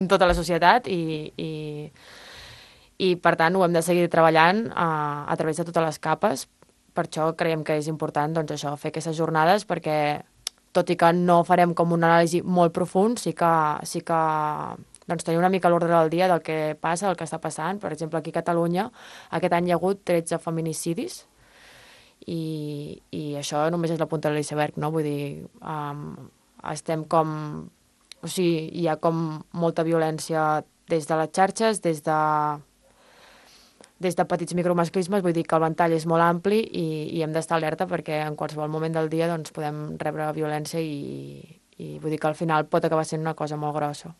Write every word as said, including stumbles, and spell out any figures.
tota la societat i, i, i per tant ho hem de seguir treballant a, a través de totes les capes. Per això creiem que és important doncs, això, fer aquestes jornades perquè tot i que no farem com una anàlisi molt profund, sí que, sí que doncs, tenir una mica l'ordre del dia del que passa, del que està passant. Per exemple, aquí a Catalunya aquest any hi ha hagut tretze feminicidis i, i això només és la punta de l'iceberg, no? Vull dir, um, estem com... O sigui, hi ha com molta violència des de les xarxes, des de, des de petits micromasclismes, vull dir que el ventall és molt ampli i, i hem d'estar alerta perquè en qualsevol moment del dia doncs, podem rebre violència i, i vull dir que al final pot acabar sent una cosa molt grossa.